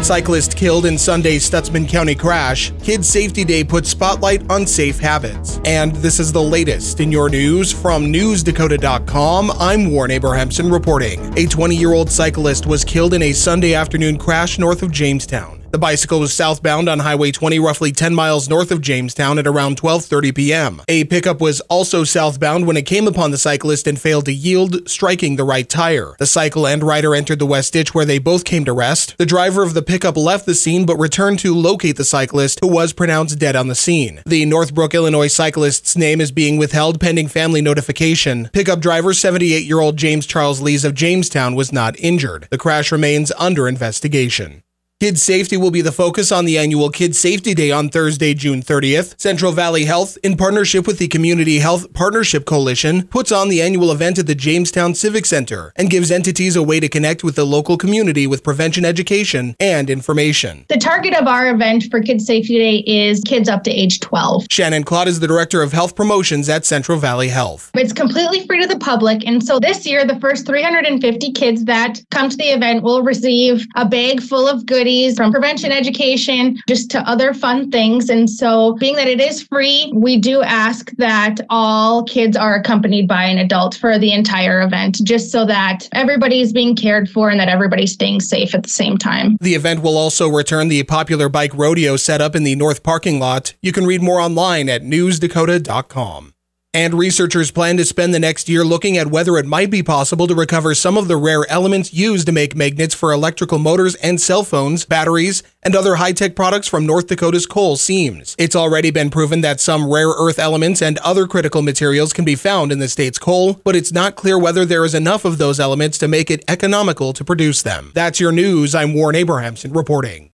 Cyclist killed in Sunday's Stutsman County crash. Kids Safety Day puts spotlight on safe habits. And this is the latest in your news from NewsDakota.com. I'm Warren Abrahamson reporting. A 20-year-old cyclist was killed in a Sunday afternoon crash north of Jamestown. The bicycle was southbound on Highway 20, roughly 10 miles north of Jamestown at around 12:30 p.m. A pickup was also southbound when it came upon the cyclist and failed to yield, striking the right tire. The cycle and rider entered the west ditch where they both came to rest. The driver of the pickup left the scene but returned to locate the cyclist, who was pronounced dead on the scene. The Northbrook, Illinois cyclist's name is being withheld pending family notification. Pickup driver 78-year-old James Charles Lees of Jamestown was not injured. The crash remains under investigation. Kids safety will be the focus on the annual Kids Safety Day on Thursday, June 30th. Central Valley Health, in partnership with the Community Health Partnership Coalition, puts on the annual event at the Jamestown Civic Center and gives entities a way to connect with the local community with prevention education and information. The target of our event for Kids Safety Day is kids up to age 12. Shannon Claude is the Director of Health Promotions at Central Valley Health. It's completely free to the public, and so this year, the first 350 kids that come to the event will receive a bag full of goodies from prevention education just to other fun things. And so being that it is free, we do ask that all kids are accompanied by an adult for the entire event, just so that everybody is being cared for and that everybody's staying safe at the same time. The event will also return the popular bike rodeo set up in the north parking lot. You can read more online at newsdakota.com. And researchers plan to spend the next year looking at whether it might be possible to recover some of the rare elements used to make magnets for electrical motors and cell phones, batteries, and other high-tech products from North Dakota's coal seams. It's already been proven that some rare earth elements and other critical materials can be found in the state's coal, but it's not clear whether there is enough of those elements to make it economical to produce them. That's your news. I'm Warren Abrahamson reporting.